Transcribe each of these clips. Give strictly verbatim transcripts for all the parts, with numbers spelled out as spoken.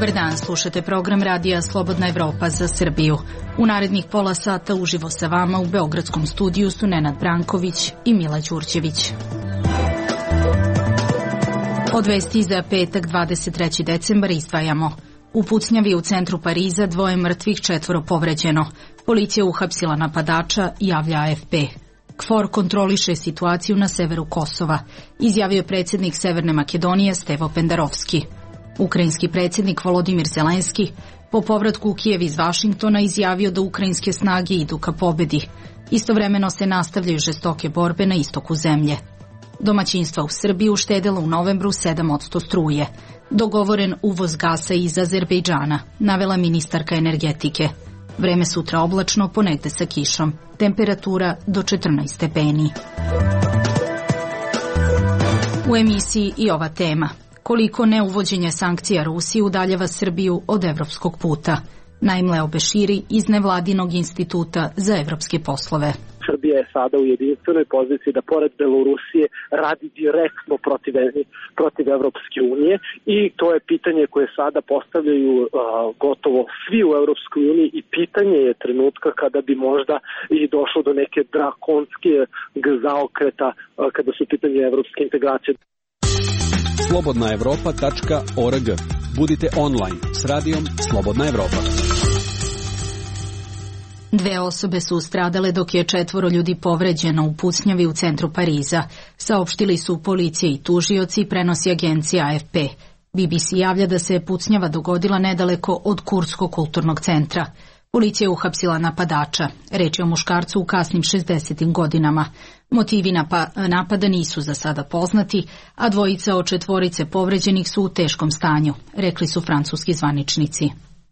Dobar dan, slušate program Radija Slobodna Evropa za Srbiju. U narednih pola sata uživo sa vama u beogradskom studiju su Nenad Branković i Mila Đurđević. Od vesti za petak dvadeset treći decembar izdvajamo. U pucnjavi u centru Pariza dvoje mrtvih, četvoro povređeno. Policija uhapsila napadača, javlja A F P. KFOR kontroliše situaciju na severu Kosova, izjavio je predsjednik Severne Makedonije Stevo Pendarovski. Ukrajinski predsjednik Volodimir Zelenski po povratku u Kijev iz Vašingtona izjavio da ukrajinske snage idu ka pobedi. Istovremeno se nastavljaju žestoke borbe na istoku zemlje. Domaćinstva u Srbiji uštedela u novembru sedam posto struje. Dogovoren uvoz gasa iz Azerbejdžana, navela ministarka energetike. Vreme sutra oblačno, ponegde sa kišom. Temperatura do četrnaest stepeni. U emisiji i ova tema. Koliko neuvođenje sankcija Rusiji udaljava Srbiju od evropskog puta. Naim Leo Beširi iz Nevladinog instituta za evropske poslove. Srbija je sada u jedinstvenoj poziciji da pored Belorusije radi direktno protiv, protiv Evropske unije i to je pitanje koje sada postavljaju uh, gotovo svi u Evropskoj uniji i pitanje je trenutka kada bi možda i došlo do neke drakonske zaokreta uh, kada su pitanje evropske integracije. slobodna evropa tačka org. Budite online s radijom Slobodna Evropa. Dve osobe su stradale dok je četvoro ljudi povređeno u pucnjavi u centru Pariza. Saopštili su policija i tužioci, prenosi agencija A F P. B B C javlja da se pucnjava dogodila nedaleko od Kurdskog kulturnog centra. Policija je uhapsila napadača. Reč je o muškarcu u kasnim šezdesetim godinama. Motivi napada nisu za sada poznati, a dvojica od četvorice povređenih su u teškom stanju, rekli su francuski zvaničnici.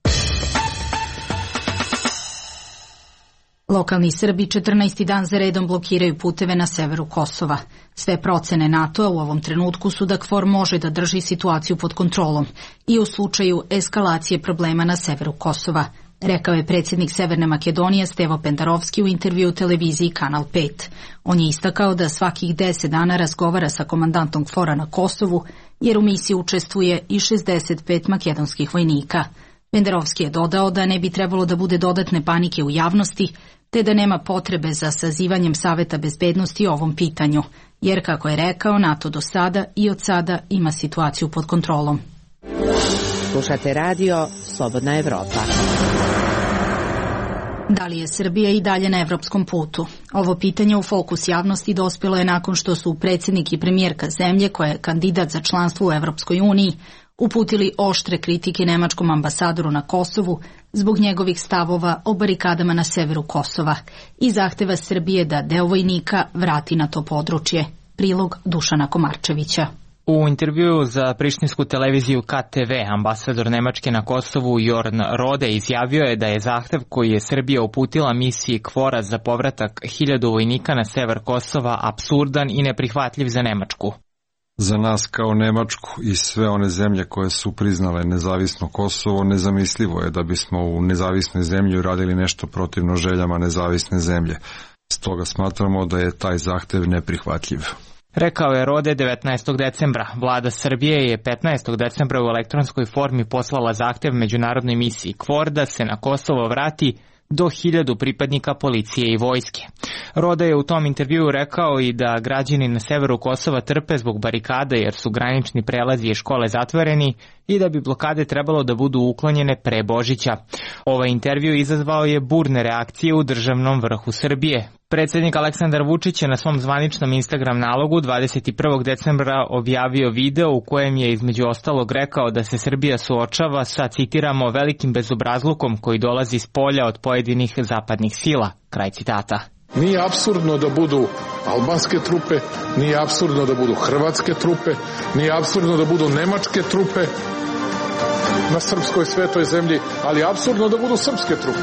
Lokalni Srbi četrnaesti dan za redom blokiraju puteve na severu Kosova. Sve procene NATO-a u ovom trenutku su da KFOR može da drži situaciju pod kontrolom i u slučaju eskalacije problema na severu Kosova, rekao je predsjednik Severne Makedonije Stevo Pendarovski u intervjuu televiziji Kanal pet. On je istakao da svakih deset dana razgovara sa komandantom KFOR-a na Kosovu, jer u misiji učestvuje i šezdeset pet makedonskih vojnika. Pendarovski je dodao da ne bi trebalo da bude dodatne panike u javnosti, te da nema potrebe za sazivanjem Saveta bezbednosti o ovom pitanju, jer, kako je rekao, NATO do sada i od sada ima situaciju pod kontrolom. Slušate radio Slobodna Evropa. Da li je Srbija i dalje na evropskom putu? Ovo pitanje u fokus javnosti dospjelo je nakon što su predsjednik i premijerka zemlje, koja je kandidat za članstvo u Evropskoj uniji, uputili oštre kritike nemačkom ambasadoru na Kosovu zbog njegovih stavova o barikadama na severu Kosova i zahteva Srbije da deo vojnika vrati na to područje. Prilog Dušana Komarčevića. U intervjuu za prištinsku televiziju K T V ambasador Nemačke na Kosovu Jorn Rode izjavio je da je zahtev koji je Srbija uputila misiji KFOR-a za povratak hiljadu vojnika na sever Kosova apsurdan i neprihvatljiv za Nemačku. Za nas kao Nemačku i sve one zemlje koje su priznale nezavisno Kosovo, nezamislivo je da bismo u nezavisnoj zemlji uradili nešto protivno željama nezavisne zemlje. Stoga smatramo da je taj zahtev neprihvatljiv. Rekao je Rode devetnaestog decembra. Vlada Srbije je petnaestog decembra u elektronskoj formi poslala zahtev međunarodnoj misiji KFOR da se na Kosovo vrati do hiljadu pripadnika policije i vojske. Rode je u tom intervjuu rekao i da građani na severu Kosova trpe zbog barikada jer su granični prelazi i škole zatvoreni i da bi blokade trebalo da budu uklonjene pre Božića. Ovaj intervju izazvao je burne reakcije u državnom vrhu Srbije. Predsjednik Aleksandar Vučić je na svom zvaničnom Instagram nalogu dvadeset prvog decembra objavio video u kojem je između ostalog rekao da se Srbija suočava sa, citiramo, velikim bezobrazlukom koji dolazi s polja od pojedinih zapadnih sila. Kraj citata. Nije apsurdno da budu albanske trupe, nije apsurdno da budu hrvatske trupe, nije apsurdno da budu nemačke trupe na srpskoj svetoj zemlji, ali je apsurdno da budu srpske trupe.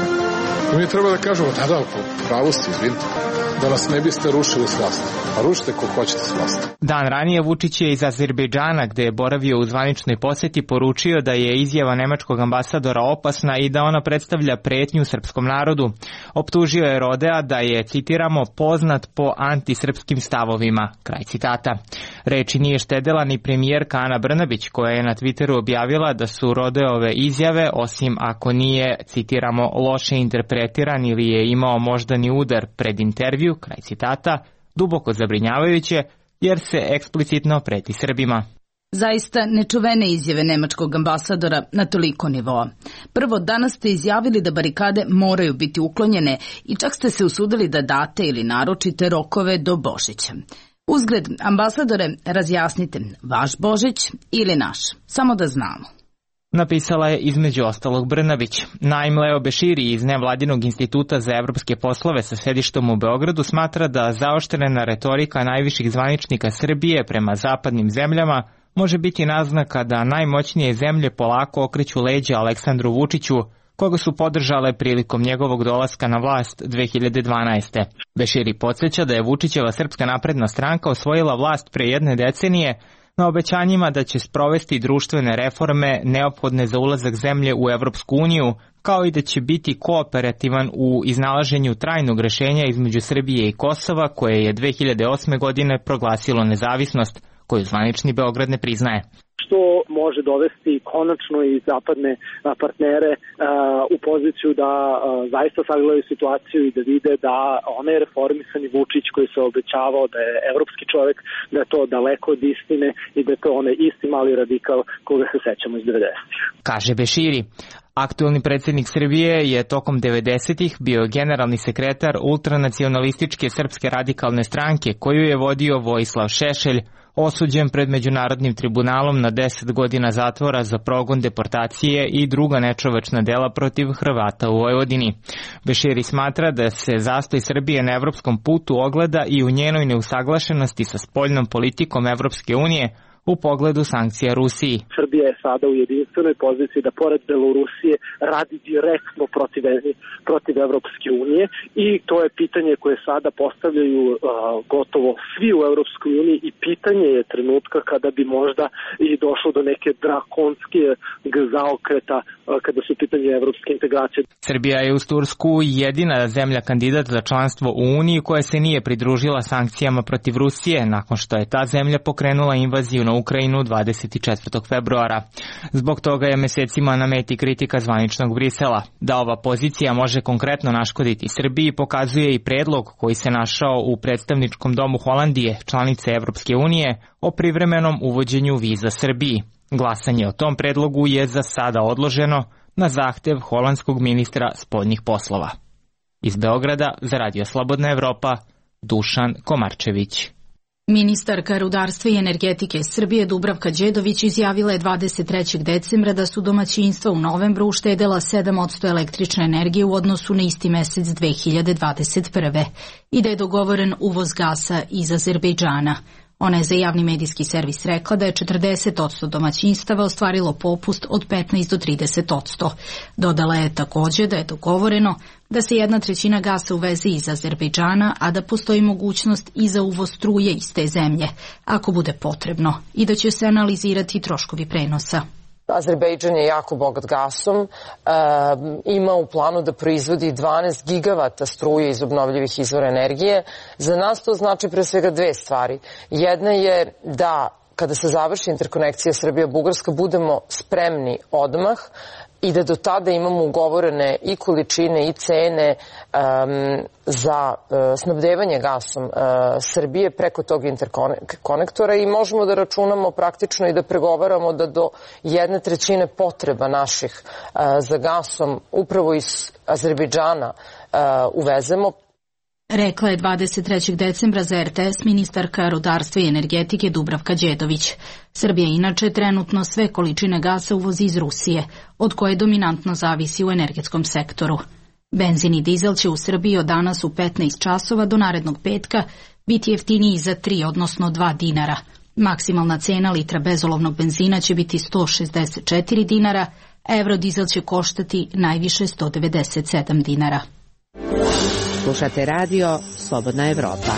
I mi treba da kažemo, da, da, pravo si, izvinite, da nas ne biste rušili s vlasti. A rušite ko hoćete s vlasti. Dan ranije Vučić je iz Azerbejdžana, gde je boravio u zvaničnoj poseti, poručio da je izjava nemačkog ambasadora opasna i da ona predstavlja pretnju srpskom narodu. Optužio je Rodea da je, citiramo, poznat po antisrpskim stavovima, kraj citata. Reči nije štedela ni premijerka Ana Brnabić, koja je na Twitteru objavila da su Rodeove izjave, osim ako nije, citiramo, loše interpretiran ili je imao moždani udar pred intervju, kraj citata, duboko zabrinjavajuće, jer se eksplicitno preti Srbima. Zaista nečuvene izjave nemačkog ambasadora na toliko nivoa. Prvo, danas ste izjavili da barikade moraju biti uklonjene i čak ste se usudili da date ili naročite rokove do Božića. Uzgred, ambasadore, razjasnite, vaš Božić ili naš, samo da znamo. Napisala je između ostalog Brnabić. Naim Leo Beširi iz Nevladinog instituta za evropske poslove sa sedištom u Beogradu smatra da zaoštrena retorika najviših zvaničnika Srbije prema zapadnim zemljama može biti naznaka da najmoćnije zemlje polako okreću leđa Aleksandru Vučiću, koga su podržale prilikom njegovog dolaska na vlast dve hiljade dvanaeste. Beširi podsjeća da je Vučićeva Srpska napredna stranka osvojila vlast pre jedne decenije na obećanjima da će sprovesti društvene reforme neophodne za ulazak zemlje u Evropsku uniju, kao i da će biti kooperativan u iznalaženju trajnog rešenja između Srbije i Kosova, koje je dve hiljade osme. godine proglasilo nezavisnost, koju zvanični Beograd ne priznaje. Što može dovesti konačno i zapadne partnere u poziciju da zaista sagledaju situaciju i da vide da onaj reformisani Vučić koji se obećavao da je evropski čovek, da je to daleko od istine i da je to onaj isti mali radikal koga se sećamo iz devedesetih. Kaže Beširi. Aktuelni predsjednik Srbije je tokom devedesetih bio generalni sekretar ultranacionalističke Srpske radikalne stranke, koju je vodio Vojislav Šešelj, osuđen pred Međunarodnim tribunalom na deset godina zatvora za progon, deportacije i druga nečovečna dela protiv Hrvata u Vojvodini. Beširi smatra da se zastoj Srbije na evropskom putu ogleda i u njenoj neusaglašenosti sa spoljnom politikom Evropske unije u pogledu sankcija Rusiji. Srbija je sada u jedinstvenoj poziciji da pored Belorusije radi direktno protiv, protiv Evropske unije i to je pitanje koje sada postavljaju uh, gotovo svi u Evropskoj uniji i pitanje je trenutka kada bi možda i došlo do neke drakonske zaokreta uh, kada su pitanje evropske integracije. Srbija je uz Tursku jedina zemlja kandidat za članstvo u Uniji koja se nije pridružila sankcijama protiv Rusije nakon što je ta zemlja pokrenula invaziju na Ukrajinu dvadeset četvrtog februara. Zbog toga je mesecima na meti kritika zvaničnog Brisela. Da ova pozicija može konkretno naškoditi Srbiji pokazuje i predlog koji se našao u predstavničkom domu Holandije, članice Evropske unije, o privremenom uvođenju viza Srbiji. Glasanje o tom predlogu je za sada odloženo na zahtev holandskog ministra spoljnih poslova. Iz Beograda za Radio Slobodna Evropa, Dušan Komarčević. Ministarka rudarstva i energetike Srbije Dubravka Đedović izjavila je dvadeset trećeg decembra da su domaćinstva u novembru uštedela sedam posto električne energije u odnosu na isti mesec dve hiljade dvadeset prve. i da je dogovoren uvoz gasa iz Azerbejdžana. Ona je za javni medijski servis rekla da je četrdeset posto domaćinstava ostvarilo popust od petnaest do trideset posto. Dodala je takođe da je dogovoreno da se jedna trećina gasa uveze iz Azerbejdžana, a da postoji mogućnost i za uvoz struje iz te zemlje, ako bude potrebno, i da će se analizirati troškovi prenosa. Azerbejdžan je jako bogat gasom, e, ima u planu da proizvodi dvanaest gigavata struje iz obnovljivih izvora energije. Za nas to znači pre svega dve stvari. Jedna je da kada se završi interkonekcija Srbija-Bugarska budemo spremni odmah i da do tada imamo ugovorene i količine i cene um, za uh, snabdevanje gasom uh, Srbije preko tog interkonektora i možemo da računamo praktično i da pregovaramo da do jedne trećine potreba naših uh, za gasom upravo iz Azerbejdžana uh, uvezemo. Rekla je dvadeset trećeg decembra za er te es ministarka rudarstva i energetike Dubravka Đedović. Srbija inače trenutno sve količine gasa uvozi iz Rusije, od koje dominantno zavisi u energetskom sektoru. Benzin i dizel će u Srbiji od danas u petnaest časova do narednog petka biti jeftiniji za tri, odnosno dva dinara. Maksimalna cena litra bezolovnog benzina će biti sto šezdeset četiri dinara, Eurodizel će koštati najviše sto devedeset sedam dinara. Slušate radio Slobodna Evropa.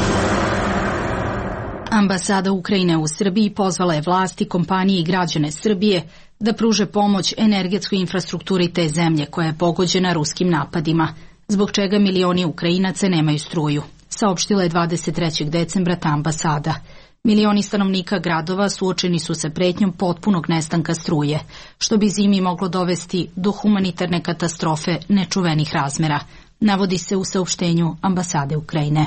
Ambasada Ukrajine u Srbiji pozvala je vlasti, kompanije i građane Srbije da pruže pomoć energetskoj infrastrukturi te zemlje koja je pogođena ruskim napadima, zbog čega milioni Ukrajinaca nemaju struju, saopštila je dvadeset trećeg decembra ta ambasada. Milioni stanovnika gradova suočeni su sa pretnjom potpunog nestanka struje, što bi zimi moglo dovesti do humanitarne katastrofe nečuvenih razmera, navodi se u saopštenju ambasade Ukrajine.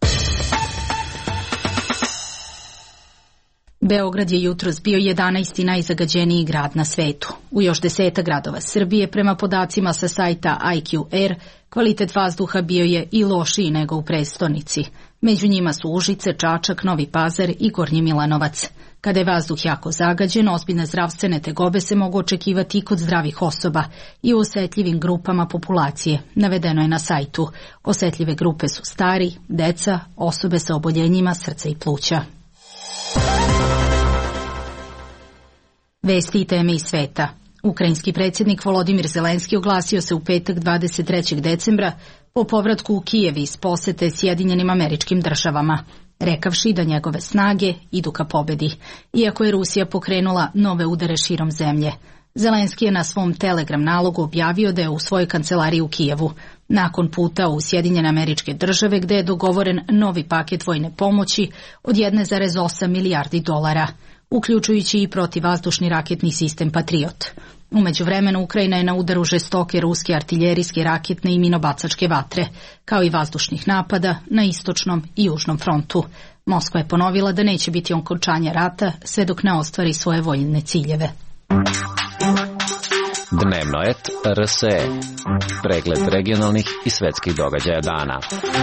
Beograd je jutros bio jedanaesti najzagađeniji grad na svetu. U još deseta gradova Srbije, prema podacima sa sajta I Q Air, kvalitet vazduha bio je i lošiji nego u prestonici. Među njima su Užice, Čačak, Novi Pazar i Gornji Milanovac. Kada je vazduh jako zagađen, ozbiljne zdravstvene tegobe se mogu očekivati i kod zdravih osoba i u osetljivim grupama populacije, navedeno je na sajtu. Osetljive grupe su stari, deca, osobe sa oboljenjima srca i pluća. Vesti i teme iz sveta. Ukrajinski predsjednik Volodimir Zelenski oglasio se u petak dvadeset trećeg decembra po povratku u Kijev iz posete Sjedinjenim Američkim Državama, rekavši da njegove snage idu ka pobedi, iako je Rusija pokrenula nove udare širom zemlje. Zelenski je na svom Telegram nalogu objavio da je u svojoj kancelariji u Kijevu, nakon puta u Sjedinjene Američke Države gde je dogovoren novi paket vojne pomoći od jedan zarez osam milijardi dolara, uključujući i protivvazdušni raketni sistem Patriot. U međuvremenu Ukrajina je na udaru žestoke ruske artiljerijske, raketne i minobacačke vatre, kao i vazdušnih napada na istočnom i južnom frontu. Moskva je ponovila da neće biti okončanja rata sve dok ne ostvari svoje vojne ciljeve. Dnevnoet R S E. Pregled regionalnih i svetskih događaja dana.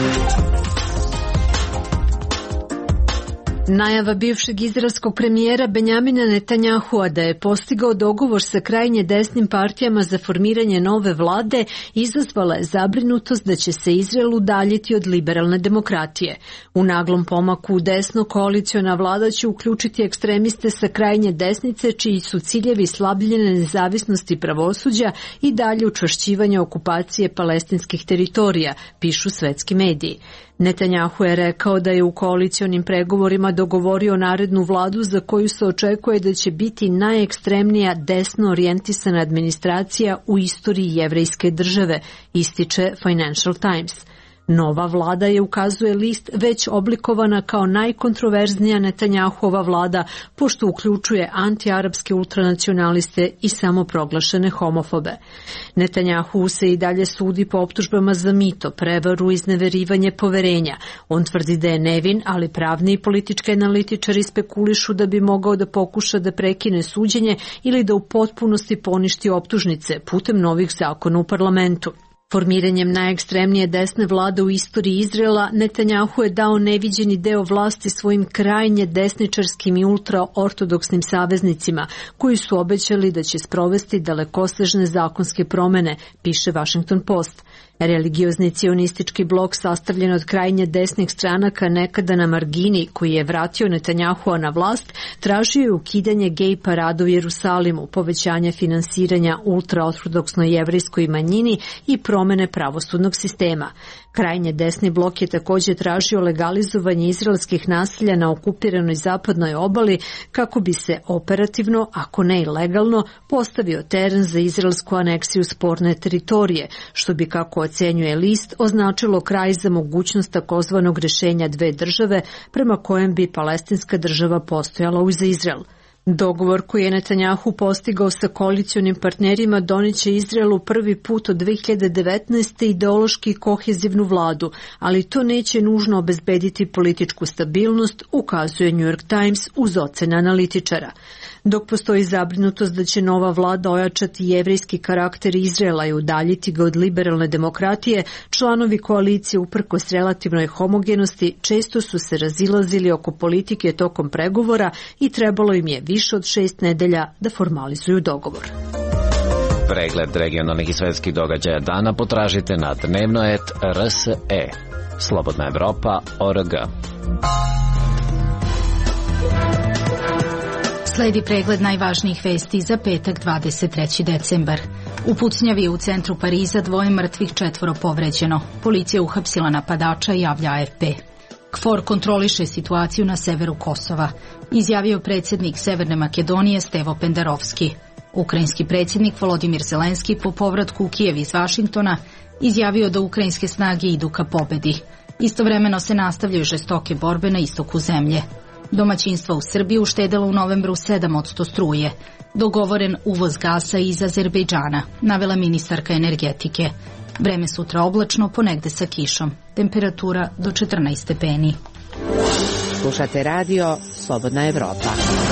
Najava bivšeg izraelskog premijera Benjamina Netanjahua da je postigao dogovor sa krajnje desnim partijama za formiranje nove vlade izazvala je zabrinutost da će se Izrael udaljiti od liberalne demokratije. U naglom pomaku u desno koaliciona vlada će uključiti ekstremiste sa krajnje desnice čiji su ciljevi slabljenje nezavisnosti pravosuđa i dalje učvršćivanje okupacije palestinskih teritorija, pišu svetski mediji. Netanjahu je rekao da je u koalicionim pregovorima dogovorio narednu vladu za koju se očekuje da će biti najekstremnija desno orijentisana administracija u istoriji jevrejske države, ističe Financial Times. Nova vlada je, ukazuje list, već oblikovana kao najkontroverznija Netanjahova vlada, pošto uključuje antiarapske ultranacionaliste i samoproglašene homofobe. Netanjahu se i dalje sudi po optužbama za mito, prevaru i izneverivanje poverenja. On tvrdi da je nevin, ali pravni i politički analitičari spekulišu da bi mogao da pokuša da prekine suđenje ili da u potpunosti poništi optužnice putem novih zakona u parlamentu. Formiranjem najekstremnije desne vlade u istoriji Izraela, Netanjahu je dao neviđeni deo vlasti svojim krajnje desničarskim i ultraortodoksnim saveznicima, koji su obećali da će sprovesti dalekosežne zakonske promene, piše Washington Post. Religiozni cionistički blok sastavljen od krajnje desnih stranaka nekada na margini, koji je vratio Netanjahua na vlast, tražio je ukidanje gej parada u Jerusalimu, povećanje finansiranja ultraortodoksnoj jevrejskoj manjini i promene pravosudnog sistema. Krajnje desni blok je također tražio legalizovanje izraelskih naselja na okupiranoj zapadnoj obali kako bi se operativno, ako ne i legalno, postavio teren za izraelsku aneksiju sporne teritorije, što bi, kako ocenjuje list, označilo kraj za mogućnost takozvanog rješenja dve države prema kojem bi palestinska država postojala uz Izrael. Dogovor koji je Netanjahu postigao sa koalicionim partnerima doniće Izraelu prvi put od dve hiljade devetnaeste. ideološki kohezivnu vladu, ali to neće nužno obezbediti političku stabilnost, ukazuje New York Times uz ocene analitičara. Dok postoji zabrinutost da će nova vlada ojačati jevrejski karakter Izraela i udaljiti ga od liberalne demokratije, članovi koalicije uprkos relativnoj homogenosti često su se razilazili oko politike tokom pregovora i trebalo im je više od šest nedelja da formalizuju dogovor. Pregled regionalnih i svetskih događaja dana potražite na dnevnoet R S E. Slobodna Evropa, O R G. Sledi pregled najvažnijih vesti za petak dvadeset treći decembar. U pucnjavi u centru Pariza dvoje mrtvih, četvoro povređeno. Policija uhapsila napadača, javlja A F P. KFOR kontroliše situaciju na severu Kosova, izjavio predsjednik Severne Makedonije Stevo Pendarovski. Ukrajinski predsjednik Volodimir Zelenski po povratku u Kijev iz Vašingtona izjavio da ukrajinske snage idu ka pobedi. Istovremeno se nastavljaju žestoke borbe na istoku zemlje. Domaćinstva u Srbiji uštedelo u novembru sedam posto struje. Dogovoren uvoz gasa iz Azerbejdžana, navela ministarka energetike. Vreme sutra oblačno, ponegde sa kišom. Temperatura do četrnaest stepeni. Slušate radio Slobodna Evropa.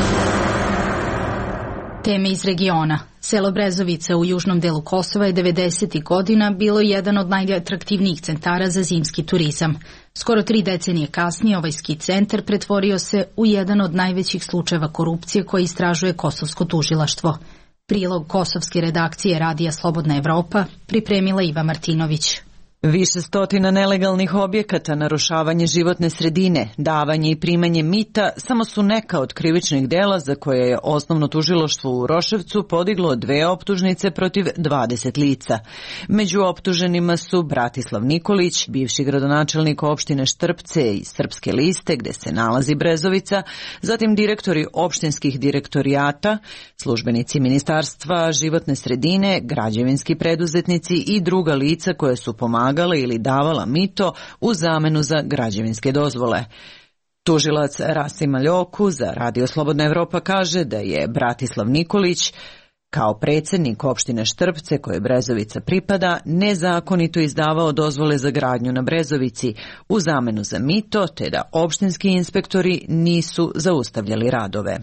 Teme iz regiona. Selo Brezovica u južnom delu Kosova je devedesetih godina bilo jedan od najatraktivnijih centara za zimski turizam. Skoro tri decenije kasnije ovaj ski centar pretvorio se u jedan od najvećih slučajeva korupcije koje istražuje kosovsko tužilaštvo. Prilog kosovske redakcije radija Slobodna Evropa pripremila Iva Martinović. Više stotina nelegalnih objekata, narušavanje životne sredine, davanje i primanje mita samo su neka od krivičnih dela za koje je osnovno tužilaštvo u Uroševcu podiglo dve optužnice protiv dvadeset lica. Među optuženima su Bratislav Nikolić, bivši gradonačelnik opštine Štrpce iz Srpske liste gde se nalazi Brezovica, zatim direktori opštinskih direktorijata, službenici Ministarstva životne sredine, građevinski preduzetnici i druga lica koje su pomagali ili davala mito u zamenu za građevinske dozvole. Tužilac Rasim Aljoku za Radio Slobodna Evropa kaže da je Bratislav Nikolić kao predsjednik opštine Štrpce koje Brezovica pripada nezakonito izdavao dozvole za gradnju na Brezovici u zamenu za mito, te da opštinski inspektori nisu zaustavljali radove.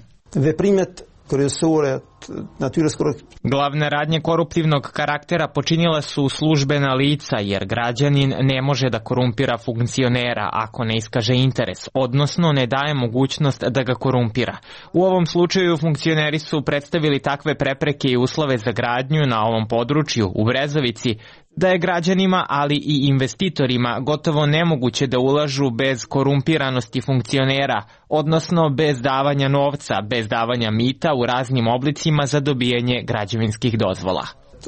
Glavne radnje koruptivnog karaktera počinila su službena lica, jer građanin ne može da korumpira funkcionera ako ne iskaže interes, odnosno ne daje mogućnost da ga korumpira. U ovom slučaju funkcioneri su predstavili takve prepreke i uslove za gradnju na ovom području u Brezovici, da je građanima, ali i investitorima gotovo nemoguće da ulažu bez korumpiranosti funkcionera, odnosno bez davanja novca, bez davanja mita u raznim oblicima za dobijanje građevinskih dozvola.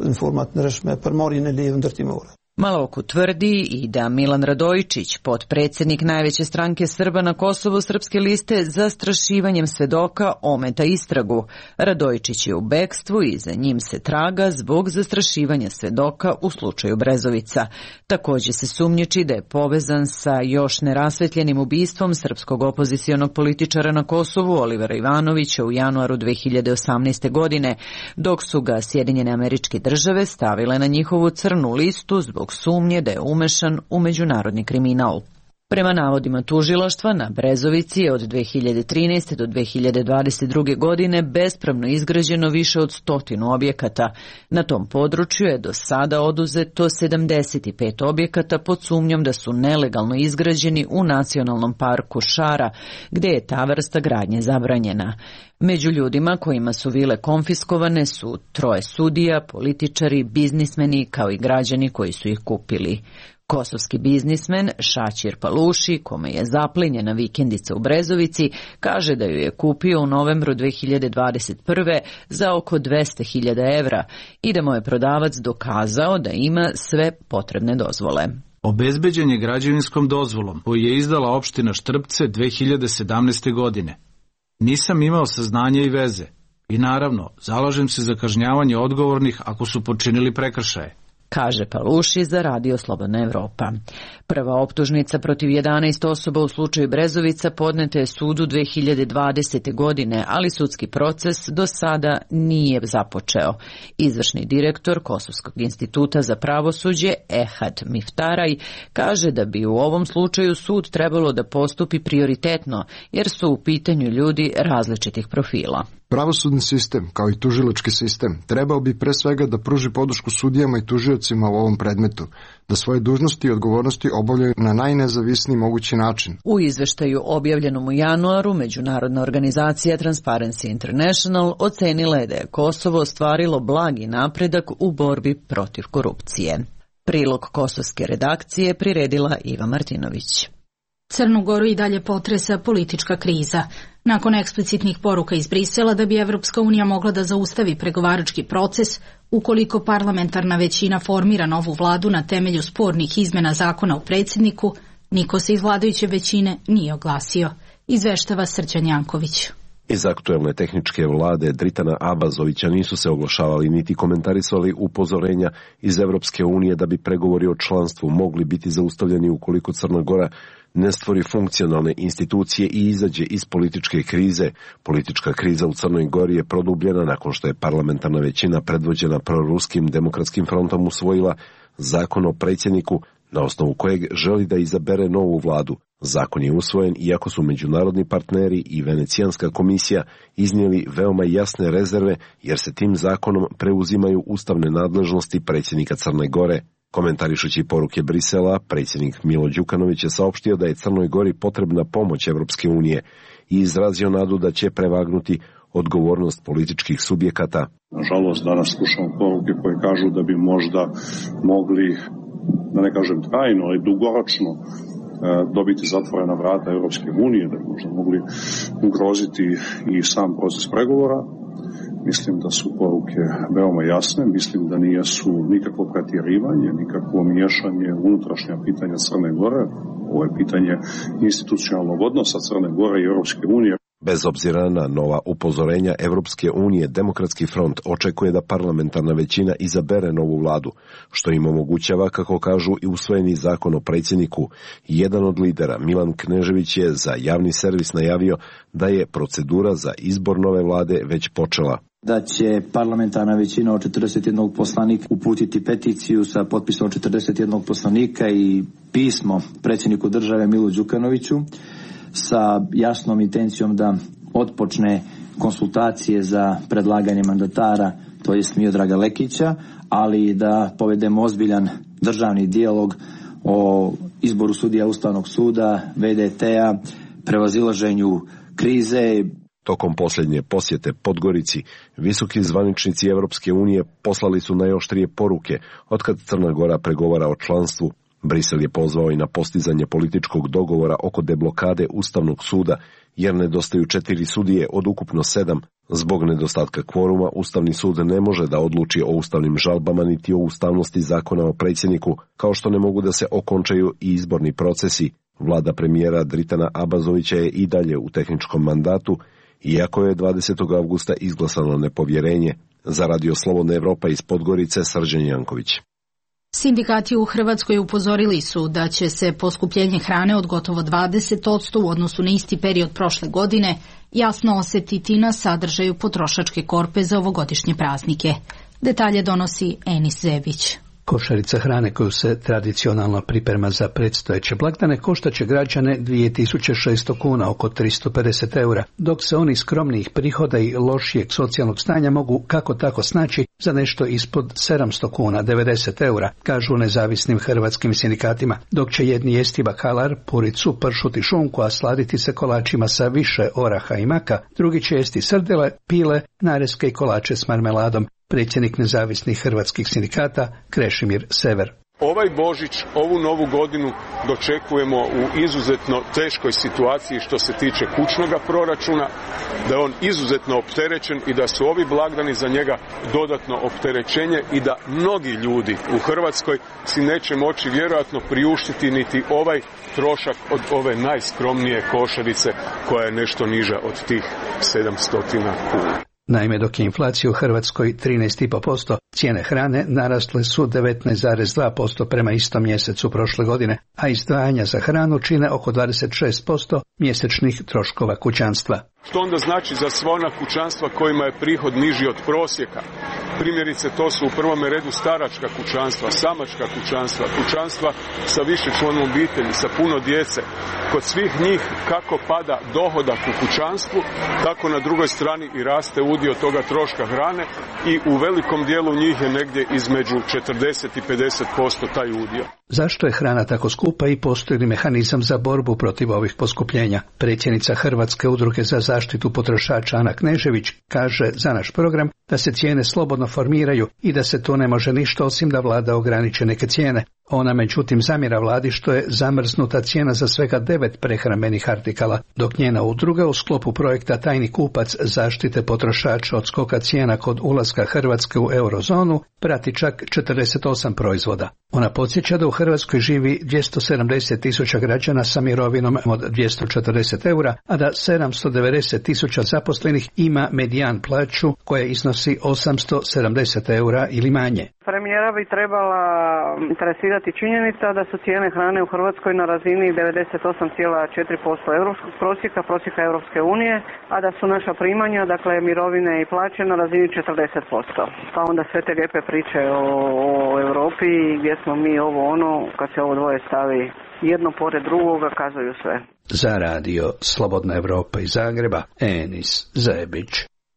Maloku tvrdi i da Milan Radojičić, potpredsjednik najveće stranke Srba na Kosovu Srpske liste, zastrašivanjem svedoka ometa istragu. Radojičić je u bekstvu i za njim se traga zbog zastrašivanja svedoka u slučaju Brezovica. Također se sumnjiči da je povezan sa još nerasvetljenim ubistvom srpskog opozicionog političara na Kosovu Olivera Ivanovića u januaru dve hiljade osamnaeste. godine, dok su ga Sjedinjene Američke Države stavile na njihovu crnu listu zbog sumnje da je umešan u međunarodni kriminal. Prema navodima tužilaštva, na Brezovici je od dve hiljade trinaeste. do dve hiljade dvadeset druge. godine bespravno izgrađeno više od stotinu objekata. Na tom području je do sada oduzeto sedamdeset pet objekata pod sumnjom da su nelegalno izgrađeni u nacionalnom parku Šara, gde je ta vrsta gradnje zabranjena. Među ljudima kojima su vile konfiskovane su troje sudija, političari, biznismeni kao i građani koji su ih kupili. Kosovski biznismen Šaćir Paluši, kome je zaplenjena vikendica u Brezovici, kaže da ju je kupio u novembru dve hiljade dvadeset prve. za oko dvesta hiljada evra i da mu je prodavac dokazao da ima sve potrebne dozvole. Obezbeđen je građevinskom dozvolom koju je izdala opština Štrpce dve hiljade sedamnaeste. godine. Nisam imao saznanja i veze i naravno zalažem se za kažnjavanje odgovornih ako su počinili prekršaje, kaže Paluši za Radio Slobodna Evropa. Prva optužnica protiv jedanaest osoba u slučaju Brezovica podneta je sudu dve hiljade dvadesete. godine, ali sudski proces do sada nije započeo. Izvršni direktor Kosovskog instituta za pravosuđe Ehad Miftaraj kaže da bi u ovom slučaju sud trebalo da postupi prioritetno, jer su u pitanju ljudi različitih profila. Pravosudni sistem, kao i tužilački sistem, trebao bi pre svega da pruži podršku sudijama i tužiocima u ovom predmetu, da svoje dužnosti i odgovornosti obavljaju na najnezavisniji mogući način. U izveštaju objavljenom u januaru, međunarodna organizacija Transparency International ocenila je da je Kosovo ostvarilo blagi napredak u borbi protiv korupcije. Prilog kosovske redakcije priredila Iva Martinović. Crnu Goru i dalje potresa politička kriza. Nakon eksplicitnih poruka iz Brisela da bi Evropska unija mogla da zaustavi pregovarački proces, ukoliko parlamentarna većina formira novu vladu na temelju spornih izmena zakona o predsjedniku, niko se iz vladajuće većine nije oglasio. Izveštava Srđan Janković. Iz aktuelne tehničke vlade Dritana Abazovića nisu se oglašavali niti komentarisali upozorenja iz Evropske unije da bi pregovori o članstvu mogli biti zaustavljeni ukoliko Crna Gora ne stvori funkcionalne institucije i izađe iz političke krize. Politička kriza u Crnoj Gori je produbljena nakon što je parlamentarna većina predvođena proruskim demokratskim frontom usvojila zakon o predsjedniku na osnovu kojeg želi da izabere novu vladu. Zakon je usvojen iako su međunarodni partneri i Venecijanska komisija iznijeli veoma jasne rezerve jer se tim zakonom preuzimaju ustavne nadležnosti predsjednika Crne Gore. Komentarišući poruke Brisela, predsjednik Milo Đukanović je saopštio da je Crnoj Gori potrebna pomoć Evropske unije i izrazio nadu da će prevagnuti odgovornost političkih subjekata. Nažalost, danas slušamo poruke koje kažu da bi možda mogli, da ne kažem trajno, ali dugoročno dobiti zatvorena vrata Evropske unije, da bi možda mogli ugroziti i sam proces pregovora. Mislim da su poruke veoma jasne, mislim da nije su nikakvo pretjerivanje, nikakvo miješanje unutrašnja pitanja Crne Gore. Ovo je pitanje institucionalnog odnosa Crne Gore i Evropske unije. Bez obzira na nova upozorenja Evropske unije, Demokratski front očekuje da parlamentarna većina izabere novu vladu, što im omogućava, kako kažu, i usvojeni zakon o predsjedniku. Jedan od lidera, Milan Knežević, je za javni servis najavio da je procedura za izbor nove vlade već počela. Da će parlamentarna većina od četrdeset jednog poslanika uputiti peticiju sa potpisom četrdeset jednog poslanika i pismo predsjedniku države Milu Đukanoviću sa jasnom intencijom da otpočne konsultacije za predlaganje mandatara, to jest Miodraga Lekića, ali i da povedemo ozbiljan državni dijalog o izboru sudija Ustavnog suda, V D T-a, prevazilaženju krize. Tokom posljednje posjete Podgorici, visoki zvaničnici Evropske unije poslali su najoštrije poruke otkad Crna Gora pregovara o članstvu. Brisel je pozvao i na postizanje političkog dogovora oko deblokade Ustavnog suda, jer nedostaju četiri sudije od ukupno sedam. Zbog nedostatka kvoruma, Ustavni sud ne može da odluči o ustavnim žalbama niti o ustavnosti zakona o predsjedniku, kao što ne mogu da se okončaju i izborni procesi. Vlada premijera Dritana Abazovića je i dalje u tehničkom mandatu, iako je dvadesetog avgusta izglasano nepovjerenje. Za Radio Slobodna Evropa iz Podgorice, Srđan Janković. Sindikati u Hrvatskoj upozorili su da će se poskupljenje hrane od gotovo dvadeset posto u odnosu na isti period prošle godine jasno osetiti na sadržaju potrošačke korpe za ovogodišnje praznike. Detalje donosi Enis Zebić. Košarica hrane koju se tradicionalno priprema za predstojeće blagdane koštaće građane dvije tisuće šesto kuna, oko tristo pedeset eura, dok se oni skromnijih prihoda i lošijeg socijalnog stanja mogu kako tako snaći za nešto ispod sedamsto kuna, devedeset eura, kažu nezavisnim hrvatskim sindikatima, dok će jedni jesti bakalar, puricu, pršut i šunku, a sladiti se kolačima sa više oraha i maka, drugi će jesti srdele, pile, nareske i kolače s marmeladom. Predsjednik nezavisnih hrvatskih sindikata Krešimir Sever. Ovaj Božić, ovu novu godinu dočekujemo u izuzetno teškoj situaciji što se tiče kućnoga proračuna, da je on izuzetno opterećen i da su ovi blagdani za njega dodatno opterećenje i da mnogi ljudi u Hrvatskoj si neće moći vjerojatno priuštiti niti ovaj trošak od ove najskromnije košarice koja je nešto niža od tih sedamsto kuna. Naime, dok je inflacija u Hrvatskoj trinaest zarez pet posto, cijene hrane narasle su devetnaest zarez dva posto prema istom mjesecu prošle godine, a izdvajanja za hranu čine oko dvadeset šest posto mjesečnih troškova kućanstva. Što onda znači za sva ona kućanstva kojima je prihod niži od prosjeka? Primjerice, to su u prvome redu staračka kućanstva, samačka kućanstva, kućanstva sa više članom obitelji, sa puno djece. Kod svih njih kako pada dohodak u kućanstvu, tako na drugoj strani i raste udio toga troška hrane i u velikom dijelu njih je negdje između četrdeset i pedeset posto taj udio. Zašto je hrana tako skupa i postoji li mehanizam za borbu protiv ovih poskupljenja? Predsjednica Hrvatske udruge za zaštitu potrošača Ana Knežević kaže za naš program da se cijene slobodno formiraju i da se to ne može ništa osim da vlada ograniče neke cijene. Ona međutim zamjera vladi što je zamrznuta cijena za svega devet prehrambenih artikala, dok njena udruga u sklopu projekta Tajni kupac zaštite potrošača od skoka cijena kod ulaska Hrvatske u eurozonu prati čak četrdeset osam proizvoda. Ona podsjeća da u Hrvatskoj živi dvjesto sedamdeset tisuća građana sa mirovinom od dvjesto četrdeset eura, a da sedamsto devedeset tisuća zaposlenih ima medijan plaću koja iznosi osamsto sedamdeset eura ili manje. Premijera bi trebala interesirati činjenica da su cijene hrane u Hrvatskoj na razini devedeset osam zarez četiri posto europskog prosjeka, prosjeka Europske unije, a da su naša primanja, dakle mirovine i plaće na razini četrdeset posto. Pa onda sve te lijepe priče o, o Europi gdje smo mi ovo ono, kad se ovo dvoje stavi jedno pored drugoga, kazuju sve. Za radio Slobodna Evropa iz Zagreba, Enis Zebić.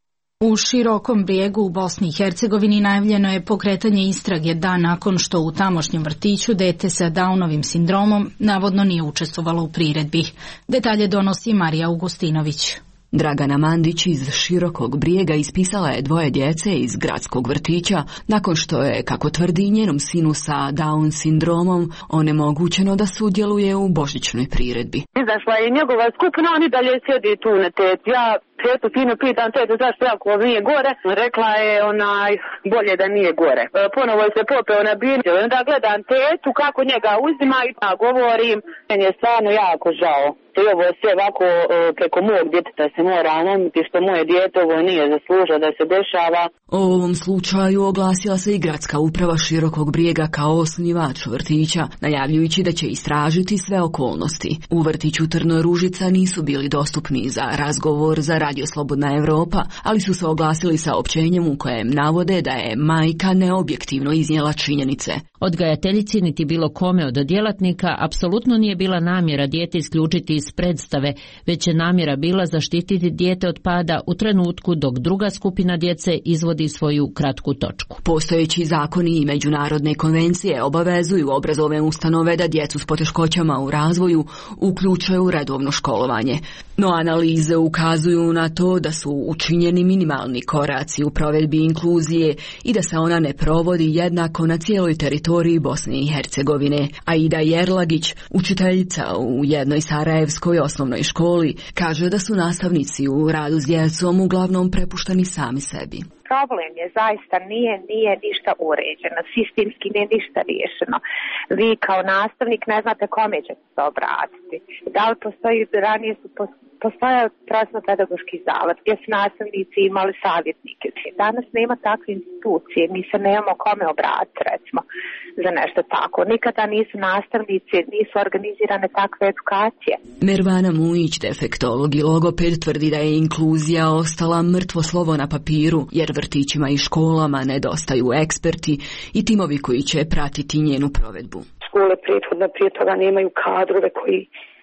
U Širokom Brijegu u Bosni i Hercegovini najavljeno je pokretanje istrage dan nakon što u tamošnjem vrtiću dete sa Downovim sindromom navodno nije učestvovalo u priredbi. Detalje donosi Marija Augustinović. Dragana Mandić iz Širokog Brijega ispisala je dvoje djece iz gradskog vrtića nakon što je, kako tvrdi, njenom sinu sa Down sindromom onemogućeno da sudjeluje u božićnoj priredbi. Izašla je njegova skupina, oni dalje sjedi tu na teti. Ja tetu fino pitam tetu zašto jako nije gore. Rekla je onaj bolje da nije gore. Ponovo se popeo na binu. Onda gledam tetu kako njega uzima i pa govorim. Meni je stvarno jako žao. To je ovo sve ovako preko mog djeteta se mora lomiti što moje dijete ovo nije zaslužilo da se dešava. O ovom slučaju oglasila se i gradska uprava Širokog Brijega kao osnivač vrtića, najavljujući da će istražiti sve okolnosti. U vrtiću Trno Ružica nisu bili dostupni za razgovor za Radio Slobodna Evropa, ali su se oglasili saopćenjem u kojem navode da je majka neobjektivno iznijela činjenice. Odgajateljici niti bilo kome od djelatnika apsolutno nije bila namjera dijete isključiti iz predstave, već je namjera bila zaštititi dijete od pada u trenutku dok druga skupina djece izvodi svoju kratku točku. Postojeći zakoni i međunarodne konvencije obavezuju obrazovne ustanove da djecu s poteškoćama u razvoju uključuju u redovno školovanje. No analize ukazuju na to da su učinjeni minimalni koraci u provedbi inkluzije i da se ona ne provodi jednako na cijeloj teritoriji Bosne i Hercegovine. Aida Jerlagić, učiteljica u jednoj sarajevskoj osnovnoj školi, kaže da su nastavnici u radu s djecom uglavnom prepušteni sami sebi. Problem je zaista nije, nije ništa uređeno, sistemski nije ništa riješeno. Vi kao nastavnik ne znate kome ćete se obratiti. Da li postoji, ranije su postojao prosno-pedagoški zavod gdje su nastavnici imali savjetnike. Danas nema takve institucije, mi se nemamo kome obratiti recimo za nešto tako. Nikada nisu nastavnici, nisu organizirane takve edukacije. Mervana Mujić, defektolog i logoped, tvrdi da je inkluzija ostala mrtvo slovo na papiru, jer vrtićima i školama nedostaju eksperti i timovi koji će pratiti njenu provedbu. Škole prethodno prije toga nemaju kadrove koji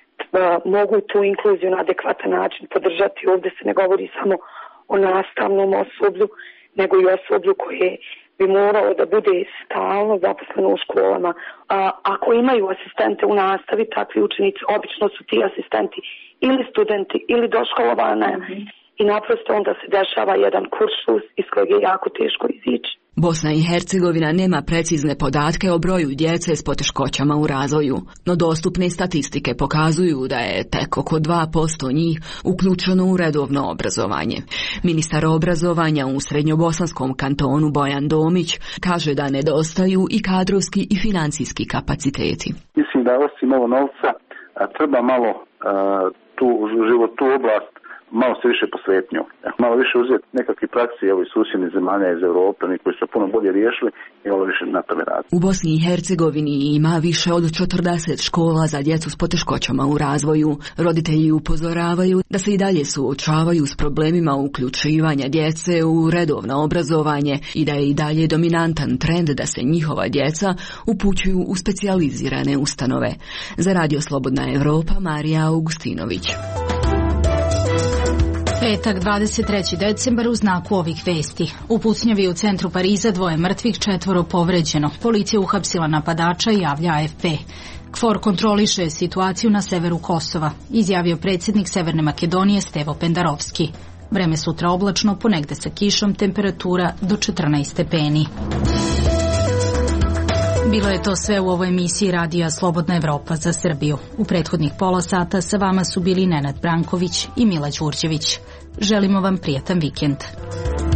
mogu tu inkluziju na adekvatan način podržati. Ovdje se ne govori samo o nastavnom osoblju, nego i osoblju koje bi moralo da bude stalno zaposleno u školama. A, ako imaju asistente u nastavi, takvi učenici, obično su ti asistenti ili studenti ili doškolovane mm-hmm. i naprosto onda se dešava jedan kuršlus iz kojeg je jako teško izići. Bosna i Hercegovina nema precizne podatke o broju djece s poteškoćama u razvoju, no dostupne statistike pokazuju da je tek oko dva posto njih uključeno u redovno obrazovanje. Ministar obrazovanja u Srednjobosanskom kantonu Bojan Domić kaže da nedostaju i kadrovski i financijski kapaciteti. Mislim da osim ovo novca treba malo a, tu život, tu oblast malo se više posvetnju. Malo više uzeti nekakve praksi evo iz susjednih zemalja iz Europe, oni koji su puno bolje riješili i malo više na tome radi. U Bosni i Hercegovini ima više od četrdeset škola za djecu s poteškoćama u razvoju. Roditelji upozoravaju da se i dalje suočavaju s problemima uključivanja djece u redovno obrazovanje i da je i dalje dominantan trend da se njihova djeca upućuju u specijalizirane ustanove. Za Radio Slobodna Evropa, Marija Augustinović. Petak, dvadeset treći decembar, u znaku ovih vesti. U pucnjavi u centru Pariza dvoje mrtvih, četvoro povređeno. Policija uhapsila napadača, javlja A F P. KFOR kontroliše situaciju na severu Kosova, izjavio predsjednik Severne Makedonije Stevo Pendarovski. Vreme sutra oblačno, ponegde sa kišom, temperatura do četrnaest stepeni. Bilo je to sve u ovoj emisiji radija Slobodna Evropa za Srbiju. U prethodnih pola sata sa vama su bili Nenad Branković i Mila Đurđević. Želimo vam prijatan vikend.